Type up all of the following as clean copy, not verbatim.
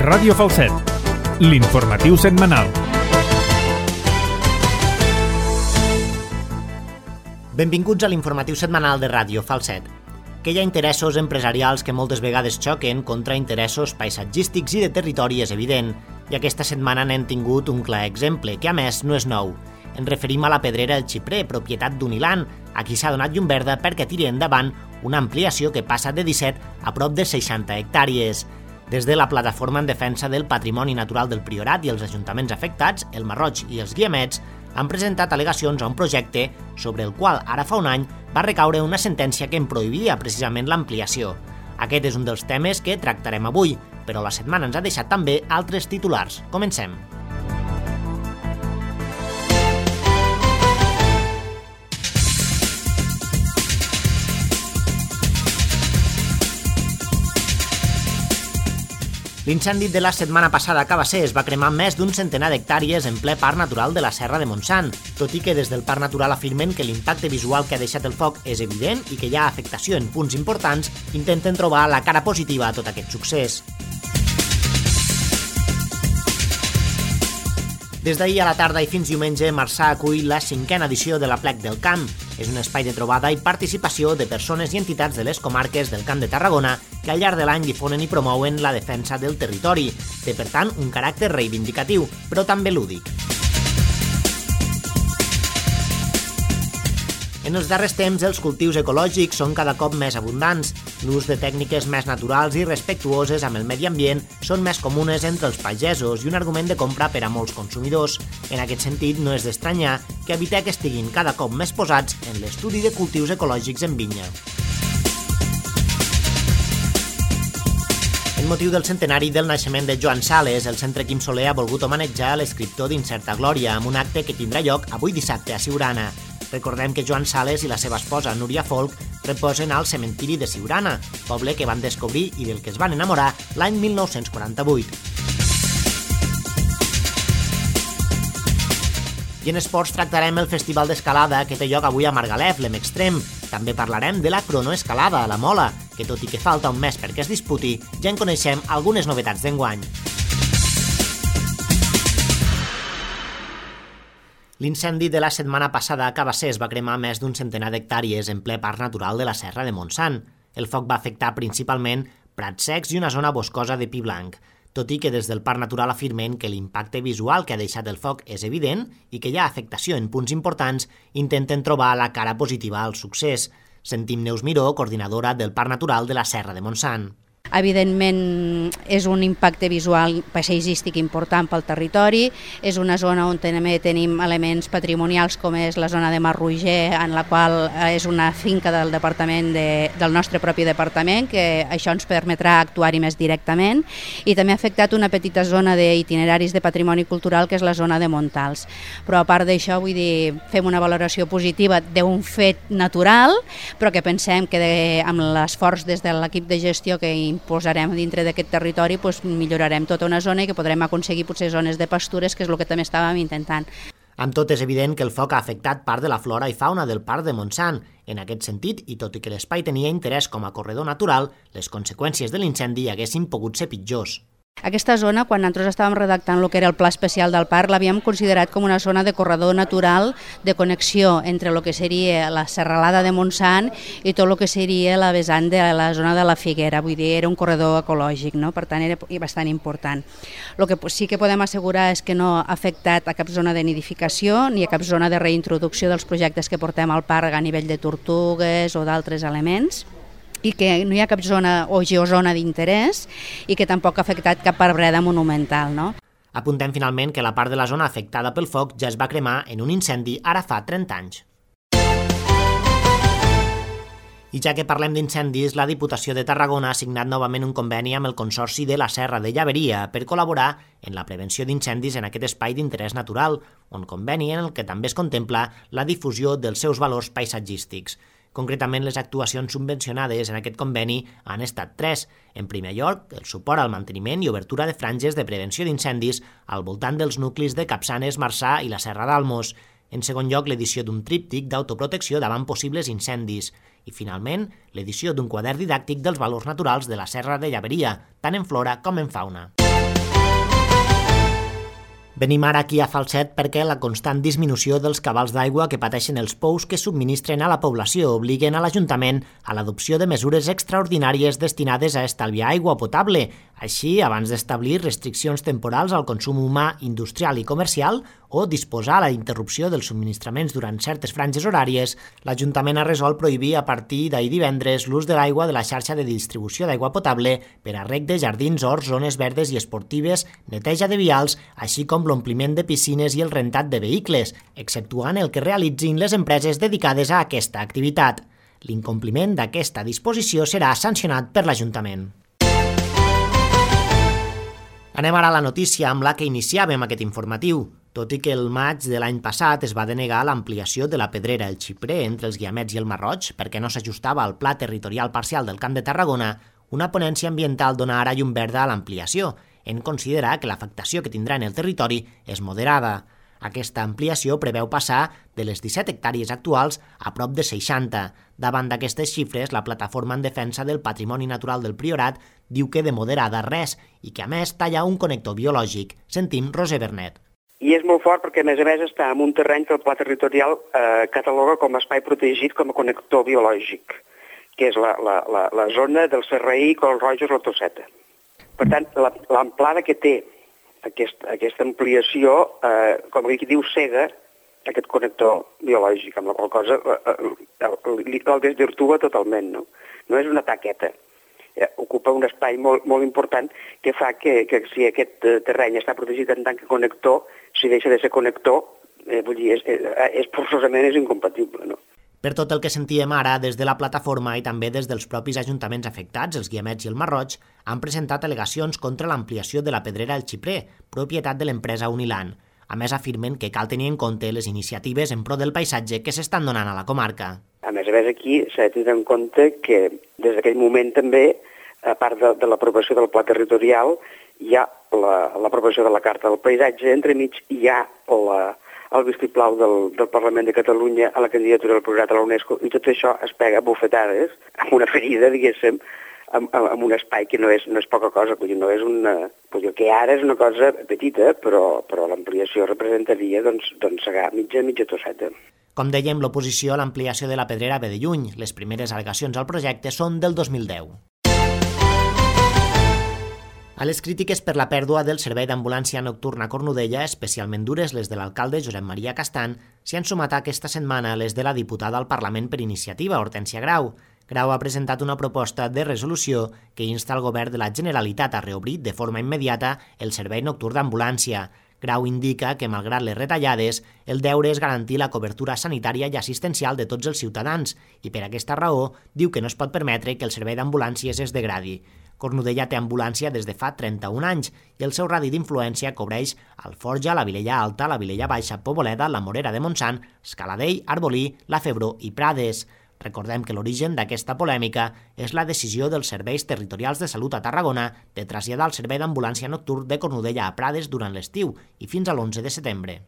Ràdio Falset, l'informatiu setmanal. Benvinguts a l'informatiu setmanal de Ràdio Falset. Que hi ha interessos empresarials que moltes vegades xoquen contra interessos paisatgístics i de territori és evident, i aquesta setmana n'hem tingut un clar exemple, que a més no és nou. Ens referim a la Pedrera El Xiprer, propietat d'Unilan, a qui s'ha donat llum verda perquè tiri endavant una ampliació que passa de 17 a prop de 60 hectàrees. Des de la Plataforma en Defensa del Patrimoni Natural del Priorat i els ajuntaments afectats, el Marroig i els Guiamets, han presentat al·legacions a un projecte sobre el qual ara fa un any va recaure una sentència que en prohibia precisament l'ampliació. Aquest és un dels temes que tractarem avui, però la setmana ens ha deixat també altres titulars. Comencem. L'incendi de la setmana passada a Cabassers va cremar més d'un centenar d'hectàrees en ple Parc Natural de la Serra de Montsant, tot i que des del Parc Natural afirmen que l'impacte visual que ha deixat el foc és evident i que hi ha afectació en punts importants, intenten trobar la cara positiva a tot aquest succés. Des d'ahir a la tarda i fins diumenge, Marçà acull la 5a edició de l'Aplec del Camp. És un espai de trobada i participació de persones i entitats de les comarques del Camp de Tarragona que al llarg de l'any difonen i promouen la defensa del territori. Té, per tant, un caràcter reivindicatiu, però també lúdic. En els darrers temps, els cultius ecològics són cada cop més abundants. L'ús de tècniques més naturals i respectuoses amb el medi ambient són més comunes entre els pagesos i un argument de compra per a molts consumidors. En aquest sentit, no és d'estranyar que Avitec estiguin cada cop més posats en l'estudi de cultius ecològics en vinya. En motiu del centenari del naixement de Joan Sales, el Centre Quim Soler ha volgut homenatjar l'escriptor d'Incerta Glòria amb un acte que tindrà lloc avui dissabte a Siurana. Recordem que Joan Sales i la seva esposa Núria Folk reposen al cementiri de Siurana, poble que van descobrir i del que es van enamorar l'any 1948. I en esports tractarem el festival d'escalada que té lloc avui a Margalef, l'Em-Extrem. També parlarem de la cronoescalada a la Mola, que tot i que falta un mes perquè es disputi, ja en coneixem algunes novetats d'enguany. L'incendi de la setmana passada a Cabassers va cremar més d'un centenar d'hectàrees en ple Parc Natural de la Serra de Montsant. El foc va afectar principalment prats secs i una zona boscosa de pi blanc, tot i que des del Parc Natural afirmen que l'impacte visual que ha deixat el foc és evident i que hi ha afectació en punts importants, intenten trobar la cara positiva al succés. Sentim Neus Miró, coordinadora del Parc Natural de la Serra de Montsant. Evidentment és un impacte visual paisatgístic important pel territori, és una zona on també tenim elements patrimonials com és la zona de Marroger, en la qual és una finca del departament del nostre propi departament, que això ens permetrà actuar-hi més directament, i també ha afectat una petita zona d'itineraris de patrimoni cultural que és la zona de Montals. Però a part d'això, vull dir, fem una valoració positiva d'un fet natural, però que pensem que amb l'esforç des de l'equip de gestió que posarem dintre d'aquest territori, millorarem tota una zona i que podrem aconseguir potser zones de pastures, que és el que també estàvem intentant. Amb tot, és evident que el foc ha afectat part de la flora i fauna del Parc de Montsant. En aquest sentit, i tot i que l'espai tenia interès com a corredor natural, les conseqüències de l'incendi haguessin pogut ser pitjors. Aquesta zona, quan nosaltres estàvem redactant el que era el pla especial del parc, l'havíem considerat com una zona de corredor natural de connexió entre el que seria la serralada de Montsant i tot el que seria la vessant de la zona de la Figuera. Vull dir, era un corredor ecològic, no? Per tant, era bastant important. El que sí que podem assegurar és que no ha afectat a cap zona de nidificació ni a cap zona de reintroducció dels projectes que portem al parc a nivell de tortugues o d'altres elements, i que no hi ha cap zona o geozona d'interès i que tampoc ha afectat cap arbreda monumental, no? Apuntem finalment que la part de la zona afectada pel foc ja es va cremar en un incendi ara fa 30 anys. I ja que parlem d'incendis, la Diputació de Tarragona ha signat novament un conveni amb el Consorci de la Serra de Llaveria per col·laborar en la prevenció d'incendis en aquest espai d'interès natural, un conveni en el que també es contempla la difusió dels seus valors paisatgístics. Concretament, les actuacions subvencionades en aquest conveni han estat 3. En primer lloc, el suport al manteniment i obertura de franges de prevenció d'incendis al voltant dels nuclis de Capçanes, Marçà i la Serra d'Almos. En segon lloc, l'edició d'un tríptic d'autoprotecció davant possibles incendis. I, finalment, l'edició d'un quadern didàctic dels valors naturals de la Serra de Llaveria, tant en flora com en fauna. Venim ara aquí a Falset perquè la constant disminució dels cabals d'aigua que pateixen els pous que subministren a la població obliguen a l'Ajuntament a l'adopció de mesures extraordinàries destinades a estalviar aigua potable. Així, abans d'establir restriccions temporals al consum humà, industrial i comercial o disposar la interrupció dels subministraments durant certes franges horàries, l'Ajuntament ha resolt prohibir a partir d'ahir divendres l'ús de l'aigua de la xarxa de distribució d'aigua potable per a reg de jardins, horts, zones verdes i esportives, neteja de vials, així com l'ompliment de piscines i el rentat de vehicles, exceptuant el que realitzin les empreses dedicades a aquesta activitat. L'incompliment d'aquesta disposició serà sancionat per l'Ajuntament. Anem ara a la notícia amb la que iniciàvem aquest informatiu. Tot i que el maig de l'any passat es va denegar l'ampliació de la pedrera El Xiprer entre els Guiamets i el Marroig perquè no s'ajustava al Pla Territorial Parcial del Camp de Tarragona, una ponència ambiental dona ara llum verda a l'ampliació, en considerar que l'afectació que tindrà en el territori és moderada. Aquesta ampliació preveu passar de les 17 hectàrees actuals a prop de 60. Davant d'aquestes xifres, la plataforma en defensa del patrimoni natural del Priorat diu que de moderada res i que a més talla un connector biològic. Sentim Roser Bernet. I és molt fort perquè, a més està en un terreny que el Pla Territorial cataloga com a espai protegit com a connector biològic, que és la zona del Serraí, Cols Roges, la Tosseta. Per tant, l'amplada que té aquesta ampliació, com aquí diu, cega aquest connector biològic, amb la qual cosa el desvirtua totalment, no? No és una taqueta. Ocupa un espai molt important que fa que si aquest terreny està protegit en tant que connector, si deixa de ser connector, vull dir, forçosament és incompatible, no? Per tot el que sentíem ara, des de la plataforma i també des dels propis ajuntaments afectats, els Guiamets i el Marroig, han presentat al·legacions contra l'ampliació de la pedrera El Xiprer, propietat de l'empresa Unilan. A més, afirmen que cal tenir en compte les iniciatives en pro del paisatge que s'estan donant a la comarca. A més, aquí s'ha de tenir en compte que des d'aquell moment també, a part de l'aprovació del Pla Territorial, hi ha l'aprovació de la Carta del Paisatge, entremig hi ha el vistiplau del Parlament de Catalunya a la candidatura del Priorat a la UNESCO, i tot això es pega a bufetades amb una ferida, diguéssim, amb un espai que no és poca cosa. Vull dir, no és el que ara és una cosa petita, però l'ampliació representaria segar mitja Tosseta. Com dèiem, l'oposició a l'ampliació de la pedrera ve de lluny. Les primeres al·legacions al projecte són del 2010. A les crítiques per la pèrdua del servei d'ambulància nocturna a Cornudella, especialment dures les de l'alcalde Josep Maria Castan, s'hi han sumat aquesta setmana les de la diputada al Parlament per iniciativa, Hortènsia Grau. Grau ha presentat una proposta de resolució que insta el govern de la Generalitat a reobrir de forma immediata el servei nocturn d'ambulància. Grau indica que, malgrat les retallades, el deure és garantir la cobertura sanitària i assistencial de tots els ciutadans i, per aquesta raó, diu que no es pot permetre que el servei d'ambulàncies es degradi. Cornudella té ambulància des de fa 31 anys i el seu radi d'influència cobreix Alforja, la Vilella Alta, la Vilella Baixa, Poboleda, la Morera de Montsant, Escaladell, Arbolí, la Febró i Prades. Recordem que l'origen d'aquesta polèmica és la decisió dels serveis territorials de salut a Tarragona de traslladar el servei d'ambulància nocturn de Cornudella a Prades durant l'estiu i fins a l'11 de setembre.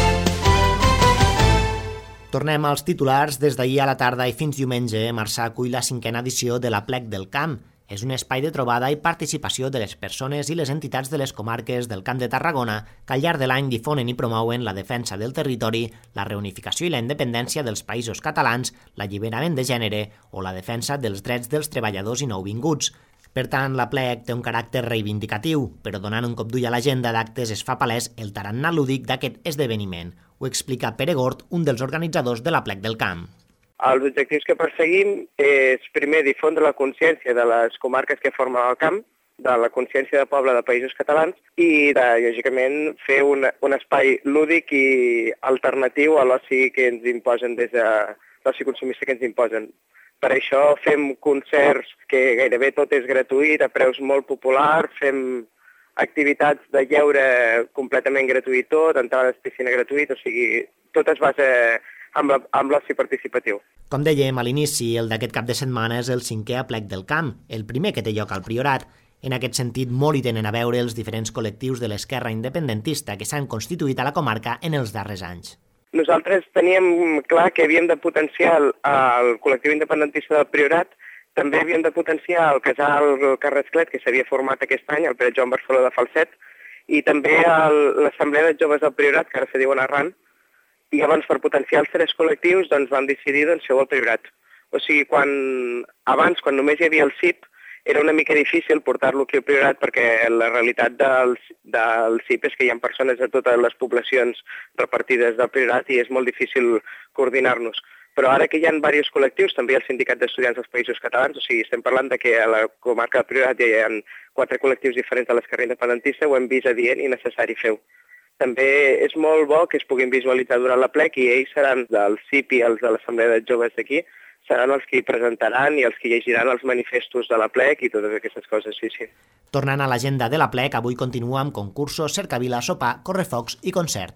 Tornem als titulars. Des d'ahir a la tarda i fins diumenge, Marçà acull la 5a edició de l'Aplec del Camp. És un espai de trobada i participació de les persones i les entitats de les comarques del Camp de Tarragona que al llarg de l'any difonen i promouen la defensa del territori, la reunificació i la independència dels països catalans, l'alliberament de gènere o la defensa dels drets dels treballadors i nouvinguts. Per tant, l'Aplec té un caràcter reivindicatiu, però donant un cop d'ull a l'agenda d'actes es fa palès el tarannà lúdic d'aquest esdeveniment. Ho explica Pere Gort, un dels organitzadors de l'Aplec del Camp. Els objectius que perseguim és, primer, difondre la consciència de les comarques que formen el camp, de la consciència de poble de països catalans i, lògicament, fer un espai lúdic i alternatiu a l'oci que ens imposen des de l'oci consumista que ens imposen. Per això fem concerts que gairebé tot és gratuït, a preus molt populars, fem activitats de lleure completament gratuït tot, entrades a piscina gratuït, o sigui, tot es basa amb l'oci participatiu. Com dèiem a l'inici, el d'aquest cap de setmana és el 5è Aplec del Camp, el primer que té lloc al Priorat. En aquest sentit, molt hi tenen a veure els diferents col·lectius de l'esquerra independentista que s'han constituït a la comarca en els darrers anys. Nosaltres teníem clar que havíem de potenciar el col·lectiu independentista del Priorat, també havíem de potenciar el casal Carrasclet, que s'havia format aquest any, el Pere Joan Barceló de Falset, i també l'Assemblea de Joves del Priorat, que ara se diuen Arran, i llavors per potenciar els 3 col·lectius vam decidir fer-ho al Priorat. O sigui, abans, quan només hi havia el CIP, era una mica difícil portar-lo aquí al Priorat perquè la realitat del CIP és que hi ha persones de totes les poblacions repartides del Priorat i és molt difícil coordinar-nos. Però ara que hi ha diversos col·lectius, també el Sindicat d'Estudiants dels Països Catalans, o sigui, estem parlant de que a la comarca del Priorat ja hi ha 4 col·lectius diferents de l'esquerra independentista, ho hem vist adient i necessari fer-ho. També és molt bo que es puguin visualitzar durant la plec i ells seran del CIP i els de l'Assemblea de Joves d'aquí, seran els que hi presentaran i els que llegiran els manifestos de la plec i totes aquestes coses, sí. Tornant a l'agenda de la plec, avui continua amb concursos, cercavila, sopar, correfocs i concert.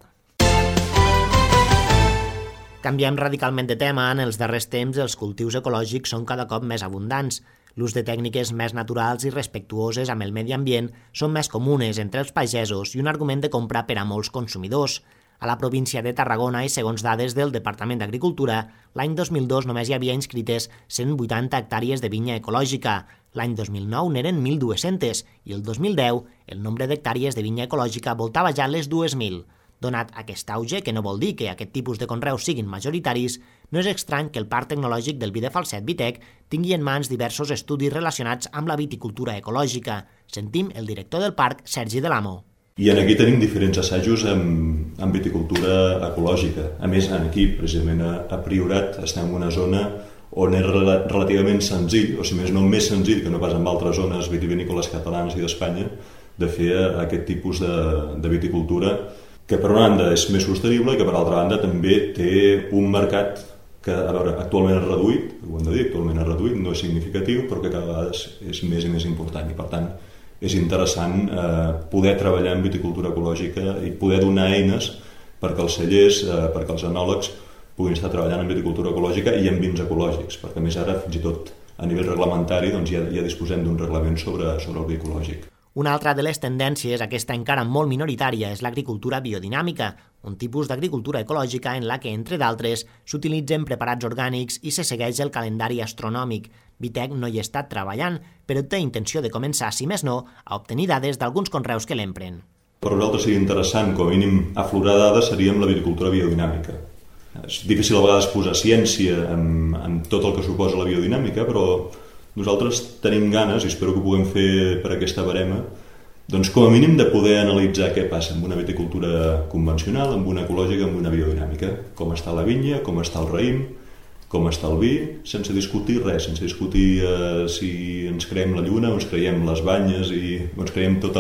Canviem radicalment de tema. En els darrers temps els cultius ecològics són cada cop més abundants. L'ús de tècniques més naturals i respectuoses amb el medi ambient són més comunes entre els pagesos i un argument de compra per a molts consumidors. A la província de Tarragona i segons dades del Departament d'Agricultura, l'any 2002 només hi havia inscrites 180 hectàrees de vinya ecològica. L'any 2009 n'eren 1.200 i el 2010 el nombre d'hectàrees de vinya ecològica voltava ja les 2.000. Donat aquest auge, que no vol dir que aquest tipus de conreus siguin majoritaris, no és estrany que el Parc Tecnològic del Vi de Falset Vitec tingui en mans diversos estudis relacionats amb la viticultura ecològica. Sentim el director del parc, Sergi Delamo. I aquí tenim diferents assajos amb viticultura ecològica. A més, aquí, precisament a Priorat, estem en una zona on és relativament senzill, o si més no més senzill que no pas en altres zones vitivinícoles catalanes i d'Espanya, de fer aquest tipus de viticultura que per una banda és més sostenible i que per altra banda també té un mercat que, a veure, actualment és reduït, ho hem de dir, actualment és reduït, no és significatiu, però que cada vegada és més i més important i per tant és interessant poder treballar en viticultura ecològica i poder donar eines perquè els cellers, perquè els enòlegs puguin estar treballant en viticultura ecològica i en vins ecològics, perquè més ara fins i tot a nivell reglamentari doncs, ja disposem d'un reglament sobre el vi ecològic. Una altra de les tendències, aquesta encara molt minoritària, és l'agricultura biodinàmica, un tipus d'agricultura ecològica en la que, entre d'altres, s'utilitzen preparats orgànics i se segueix el calendari astronòmic. Vitec no hi ha estat treballant, però té intenció de començar, si més no, a obtenir dades d'alguns conreus que l'empren. Per nosaltres seria interessant, com a mínim, aflorar dades seria amb l'agricultura biodinàmica. És difícil a vegades posar ciència en tot el que suposa la biodinàmica, però nosaltres tenim ganes, i espero que ho puguem fer per aquesta barema, doncs com a mínim de poder analitzar què passa amb una viticultura convencional, amb una ecològica, amb una biodinàmica. Com està la vinya, com està el raïm, com està el vi, sense discutir res, sense discutir si ens creiem la lluna o ens creiem les banyes o ens creiem tota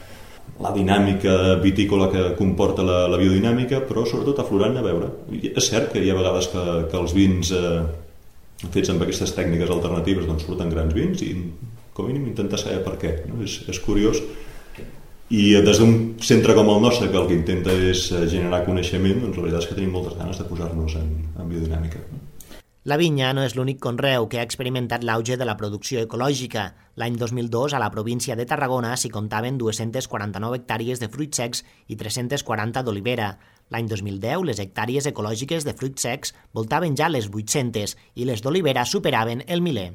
la dinàmica vitícola que comporta la biodinàmica, però sobretot aflorant a veure. És cert que hi ha vegades que els vins fets amb aquestes tècniques alternatives doncs surten grans vins i com a mínim intentar saber per què, no? És curiós i des d'un centre com el nostre que el que intenta és generar coneixement, doncs la veritat és que tenim moltes ganes de posar-nos en biodinàmica. La vinya no és l'únic conreu que ha experimentat l'auge de la producció ecològica. L'any 2002 a la província de Tarragona s'hi comptaven 249 hectàrees de fruits secs i 340 d'olivera. L'any 2010, les hectàrees ecològiques de fruits secs voltaven ja les 800 i les d'olivera superaven el 1.000.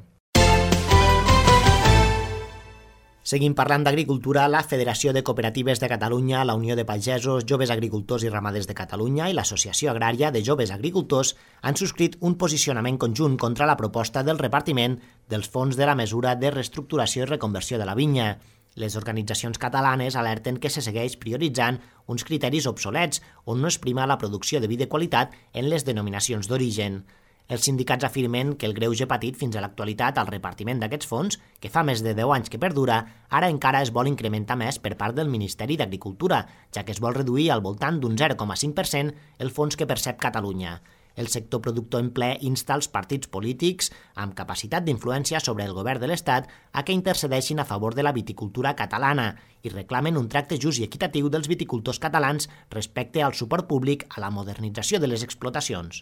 Seguim parlant d'agricultura. La Federació de Cooperatives de Catalunya, la Unió de Pagesos, Joves Agricultors i Ramaders de Catalunya i l'Associació Agrària de Joves Agricultors han subscrit un posicionament conjunt contra la proposta del repartiment dels fons de la mesura de reestructuració i reconversió de la vinya. Les organitzacions catalanes alerten que se segueix prioritzant uns criteris obsolets on no es prima la producció de vi de qualitat en les denominacions d'origen. Els sindicats afirmen que el greuge patit fins a l'actualitat al repartiment d'aquests fons, que fa més de 10 anys que perdura, ara encara es vol incrementar més per part del Ministeri d'Agricultura, ja que es vol reduir al voltant d'un 0,5% el fons que percep Catalunya. El sector productor en ple insta els partits polítics amb capacitat d'influència sobre el govern de l'Estat a que intercedeixin a favor de la viticultura catalana i reclamen un tracte just i equitatiu dels viticultors catalans respecte al suport públic a la modernització de les explotacions.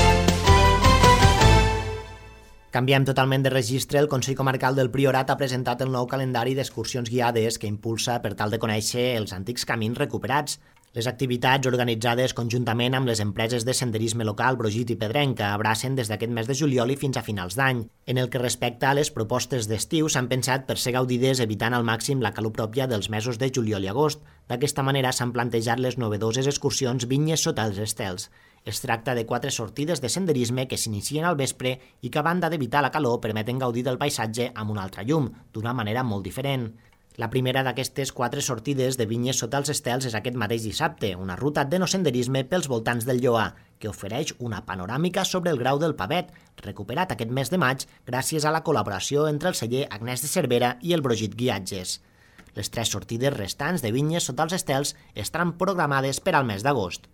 Canviem totalment de registre. El Consell Comarcal del Priorat ha presentat el nou calendari d'excursions guiades que impulsa per tal de conèixer els antics camins recuperats. Les activitats organitzades conjuntament amb les empreses de senderisme local Brogit i Pedrenca abracen des d'aquest mes de juliol i fins a finals d'any. En el que respecta a les propostes d'estiu, s'han pensat per ser gaudides evitant al màxim la calor pròpia dels mesos de juliol i agost. D'aquesta manera s'han plantejat les novedoses excursions Vinyes sota els estels. Es tracta de 4 sortides de senderisme que s'inicien al vespre i que, a banda d'evitar la calor, permeten gaudir del paisatge amb una altra llum, d'una manera molt diferent. La primera d'aquestes 4 sortides de Vinyes sota els estels és aquest mateix dissabte, una ruta d'enosenderisme pels voltants del Lloar, que ofereix una panoràmica sobre el Grau del Pavet, recuperat aquest mes de maig gràcies a la col·laboració entre el celler Agnès de Cervera i el Brogit Guiatges. Les 3 sortides restants de Vinyes sota els estels estaran programades per al mes d'agost.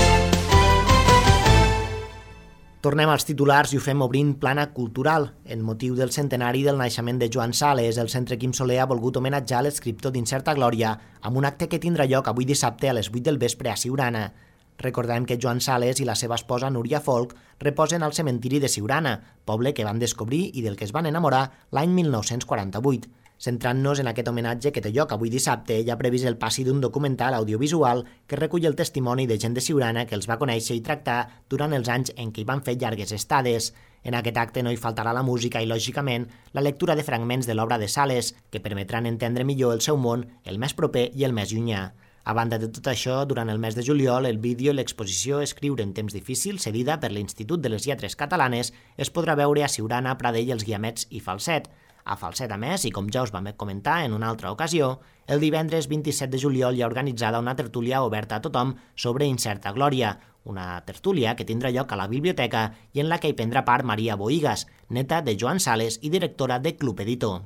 Tornem als titulars i ho fem obrint plana cultural. En motiu del centenari del naixement de Joan Sales, el Centre Quim Soler ha volgut homenatjar l'escriptor d'Incerta Glòria amb un acte que tindrà lloc avui dissabte a les 8 del vespre a Siurana. Recordem que Joan Sales i la seva esposa Núria Folch reposen al cementiri de Siurana, poble que van descobrir i del que es van enamorar l'any 1948. Centrant-nos en aquest homenatge que té lloc avui dissabte, hi ha previst el passi d'un documental audiovisual que recull el testimoni de gent de Siurana que els va conèixer i tractar durant els anys en què hi van fer llargues estades. En aquest acte no hi faltarà la música i, lògicament, la lectura de fragments de l'obra de Sales, que permetran entendre millor el seu món, el més proper i el més llunyà. A banda de tot això, durant el mes de juliol, el vídeo i l'exposició Escriure en temps difícils, cedida per l'Institut de les Lletres Catalanes, es podrà veure a Siurana, Pradell, Els Guiamets i Falset. A Falset, a més, i com ja us vam comentar en una altra ocasió, el divendres 27 de juliol hi ha organitzada una tertúlia oberta a tothom sobre Incerta Glòria, una tertúlia que tindrà lloc a la biblioteca i en la que hi prendrà part Maria Bohigas, neta de Joan Sales i directora de Club Editor.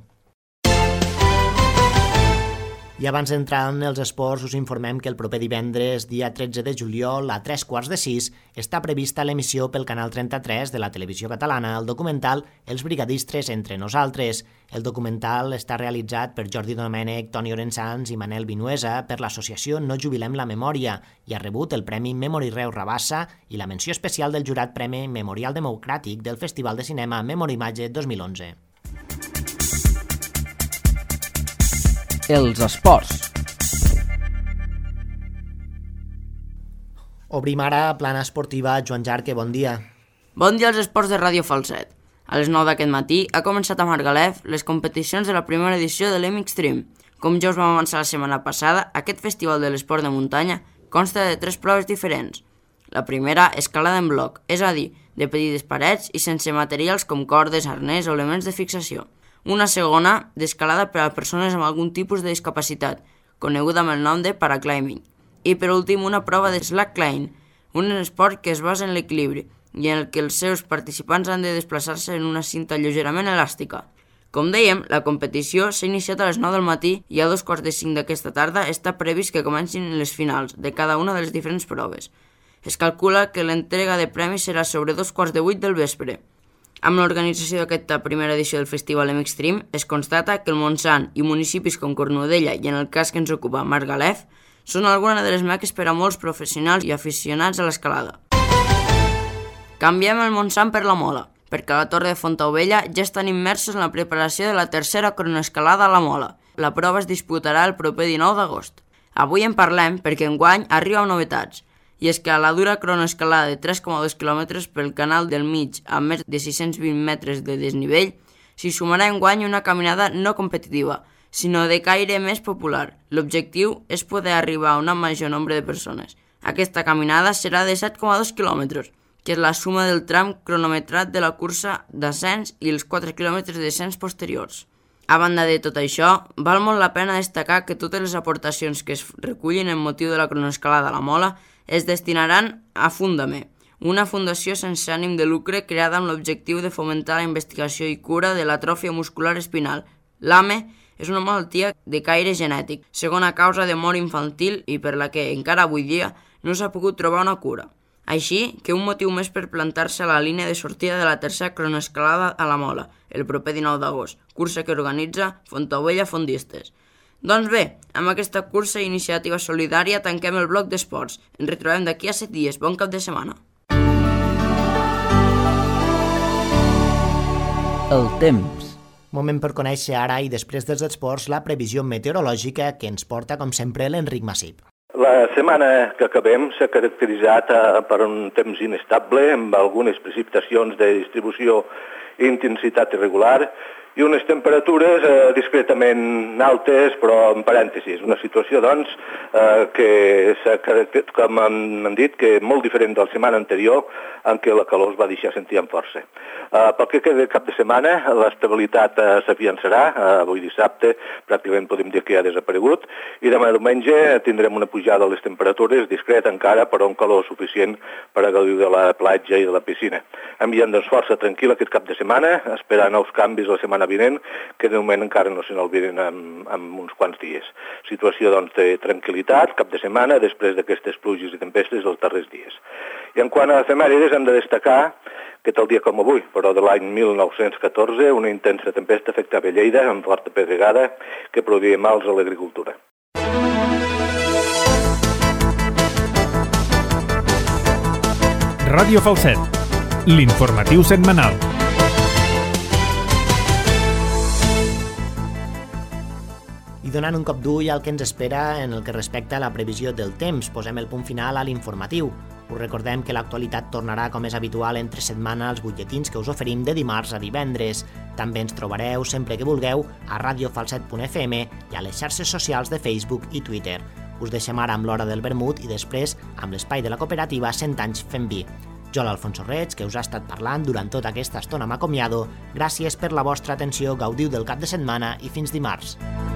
I abans d'entrar en els esports, us informem que el proper divendres, dia 13 de juliol, a 3:45, està prevista l'emissió pel Canal 33 de la televisió catalana el documental Els brigadistres entre nosaltres. El documental està realitzat per Jordi Domènech, Toni Orensans i Manel Vinuesa per l'associació No Jubilem la Memòria i ha rebut el Premi Memory Reus Rabassa i la menció especial del jurat Premi Memorial Democràtic del Festival de Cinema Memory Imatge 2011. Els esports. Obrim ara plana esportiva. Joan Jarque, bon dia. Bon dia als esports de Ràdio Falset. A les 9 d'aquest matí ha començat a Margalef les competicions de la primera edició de l'M-Extreme. Com ja us vam avançar la setmana passada, aquest festival de l'esport de muntanya consta de 3 proves diferents. La primera, escalada en bloc, és a dir, de petites parets i sense materials com cordes, arnès o elements de fixació. Una segona, d'escalada per a persones amb algun tipus de discapacitat, coneguda amb el nom de paraclimbing. I per últim, una prova de slackline, un esport que es basa en l'equilibri i en el que els seus participants han de desplaçar-se en una cinta lleugerament elàstica. Com dèiem, la competició s'ha iniciat a les 9 del matí i a 2:45 d'aquesta tarda està previst que comencin les finals de cada una de les diferents proves. Es calcula que l'entrega de premis serà sobre 2:15 del vespre. Amb l'organització d'aquesta primera edició del Festival M-Extreme es constata que el Montsant i municipis com Cornudella i en el cas que ens ocupa Margalef són alguna de les meques per a molts professionals i aficionats a l'escalada. Canviem el Montsant per la Mola, perquè a la Torre de Fontaubella ja estan immersos en la preparació de la tercera cronoescalada a la Mola. La prova es disputarà el proper 19 d'agost. Avui en parlem perquè enguany arriba amb novetats, i és que a la dura cronoescalada de 3,2 km pel canal del mig amb més de 620 metres de desnivell s'hi sumarà enguany una caminada no competitiva, sinó de caire més popular. L'objectiu és poder arribar a un major nombre de persones. Aquesta caminada serà de 7,2 km, que és la suma del tram cronometrat de la cursa d'ascens i els 4 km de descens posteriors. A banda de tot això, val molt la pena destacar que totes les aportacions que es recullen en motiu de la cronoescalada a la Mola es destinaran a Fundame, una fundació sense ànim de lucre creada amb l'objectiu de fomentar la investigació i cura de l'atròfia muscular espinal. L'AME és una malaltia de caire genètic, segona causa de mort infantil i per la que encara avui dia no s'ha pogut trobar una cura. Així que un motiu més per plantar-se a la línia de sortida de la tercera cronoescalada a la Mola, el proper 19 d'agost, cursa que organitza Fontaubella Fondistes. Doncs bé, amb aquesta cursa i iniciativa solidària tanquem el bloc d'esports. Ens retrobem d'aquí a 7 dies. Bon cap de setmana. El temps. Moment per conèixer ara i després dels esports la previsió meteorològica que ens porta, com sempre, l'Enric Massip. La setmana que acabem s'ha caracteritzat per un temps inestable, amb algunes precipitacions de distribució i intensitat irregular, i unes temperatures discretament altes, però en parèntesis. Una situació, doncs, que s'ha caracteritzat, com hem dit, que molt diferent de la setmana anterior, en què la calor es va deixar sentir amb força. Pel que queda cap de setmana, l'estabilitat s'afiançarà. Avui dissabte pràcticament podem dir que ja ha desaparegut, i demà diumenge tindrem una pujada de les temperatures discreta encara, però un calor suficient per a gaudir de la platja i de la piscina. Ambient, doncs, força tranquil aquest cap de setmana, esperar nous canvis la setmana vinent, que de moment encara no se n'olviden en uns quants dies. Situació, doncs, de tranquil·litat, cap de setmana, després d'aquestes pluges i tempestes dels darrers dies. I en quant a efemèrides, hem de destacar que tal dia com avui, però de l'any 1914, una intensa tempesta afectava Lleida amb forta pedregada que produïa mals a l'agricultura. Ràdio Falset, l'informatiu setmanal. I donant un cop d'ull al que ens espera en el que respecta a la previsió del temps, posem el punt final a l'informatiu. Us recordem que l'actualitat tornarà, com és habitual, entre setmana als butlletins que us oferim de dimarts a divendres. També ens trobareu, sempre que vulgueu, a radiofalset.fm i a les xarxes socials de Facebook i Twitter. Us deixem ara amb l'hora del vermut i després amb l'espai de la cooperativa 100 anys fent vi. Jo, l'Alfonso Reig, que us ha estat parlant durant tota aquesta estona, m'acomiado. Gràcies per la vostra atenció, gaudiu del cap de setmana i fins dimarts.